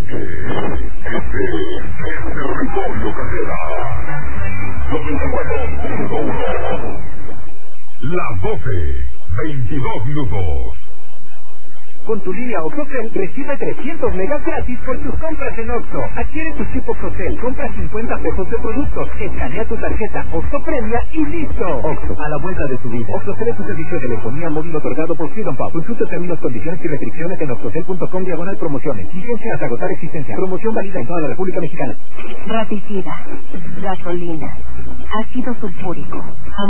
Desde Ripoll, Carrera 94.1. Las 12, 22 minutos. Con tu línea OXXOTEL recibe 300 megas gratis por tus compras en Oxxo. Adquiere tu chip OXXOTEL, compra 50 pesos de productos, escanea tu tarjeta Oxxo Premia y listo. Oxxo, a la vuelta de tu vida. OXXOTEL es un servicio de telefonía móvil otorgado por Freedom Pub. Consulta términos, condiciones y restricciones en oxxotel.com/promociones. Vigencia hasta agotar existencia. Promoción válida en toda la República Mexicana. Raticida, gasolina, ácido sulfúrico,